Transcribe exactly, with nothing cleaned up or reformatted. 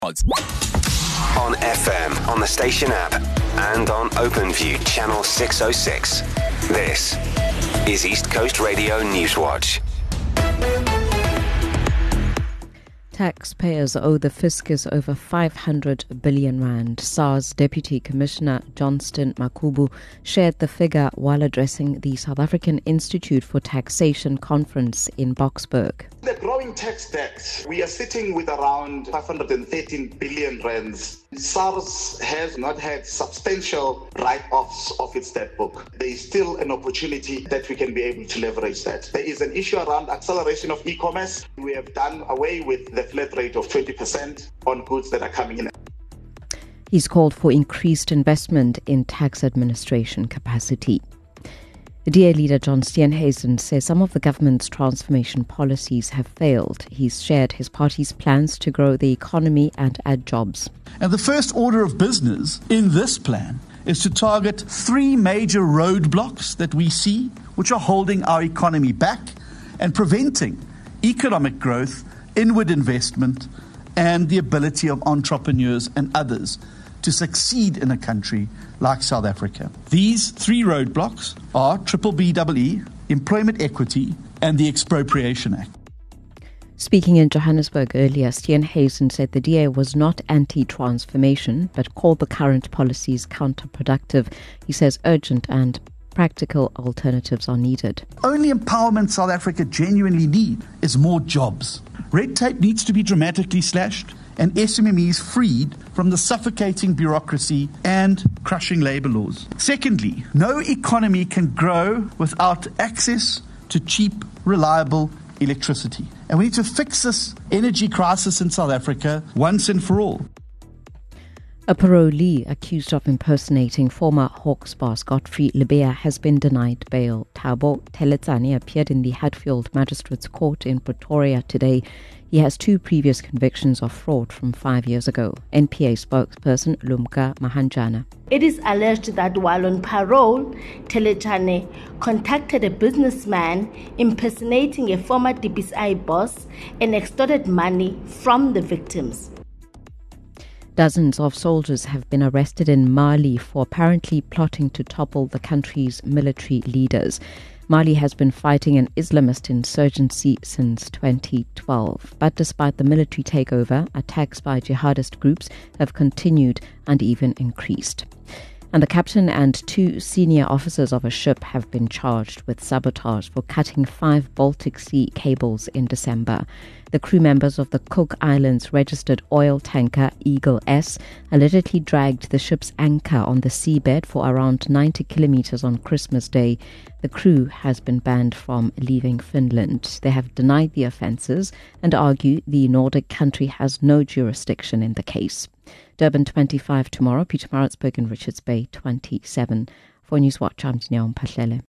On F M, on the station app, and on OpenView channel six oh six. This is East Coast Radio Newswatch. Taxpayers owe the fiscus over five hundred billion rand. SARS Deputy Commissioner Johnston Makubu shared the figure while addressing the South African Institute for Taxation conference in Boksburg. The growing tax debt, we are sitting with around five hundred thirteen billion rands. SARS has not had substantial write-offs of its debt book. There is still an opportunity that we can be able to leverage that. There is an issue around acceleration of e-commerce. We have done away with the flat rate of twenty percent on goods that are coming in. He's called for increased investment in tax administration capacity. The D A leader John Steenhuisen says some of the government's transformation policies have failed. He's shared his party's plans to grow the economy and add jobs. And the first order of business in this plan is to target three major roadblocks that we see, which are holding our economy back and preventing economic growth, inward investment, and the ability of entrepreneurs and others to succeed in a country like South Africa. These three roadblocks are Triple B E E, Employment Equity, and the Expropriation Act. Speaking in Johannesburg earlier, Steenhuisen said the D A was not anti-transformation, but called the current policies counterproductive. He says urgent and practical alternatives are needed. Only empowerment South Africa genuinely needs is more jobs. Red tape needs to be dramatically slashed and S M M Es freed from the suffocating bureaucracy and crushing labour laws. Secondly, no economy can grow without access to cheap, reliable electricity. And we need to fix this energy crisis in South Africa once and for all. A parolee accused of impersonating former Hawks boss Godfrey Lebeya has been denied bail. Thabo Teletsane appeared in the Hatfield Magistrates Court in Pretoria today. He has two previous convictions of fraud from five years ago. N P A spokesperson Lumka Mahanjana. It is alleged that while on parole, Teletsane contacted a businessman impersonating a former D P C I boss and extorted money from the victims. Dozens of soldiers have been arrested in Mali for apparently plotting to topple the country's military leaders. Mali has been fighting an Islamist insurgency since twenty twelve. But despite the military takeover, attacks by jihadist groups have continued and even increased. And the captain and two senior officers of a ship have been charged with sabotage for cutting five Baltic Sea cables in December. The crew members of the Cook Islands registered oil tanker Eagle S allegedly dragged the ship's anchor on the seabed for around ninety kilometers on Christmas Day. The crew has been banned from leaving Finland. They have denied the offences and argue the Nordic country has no jurisdiction in the case. Durban twenty-five tomorrow, Pietermaritzburg and Richards Bay twenty-seven. For Newswatch, I'm Danielle Mpahlele.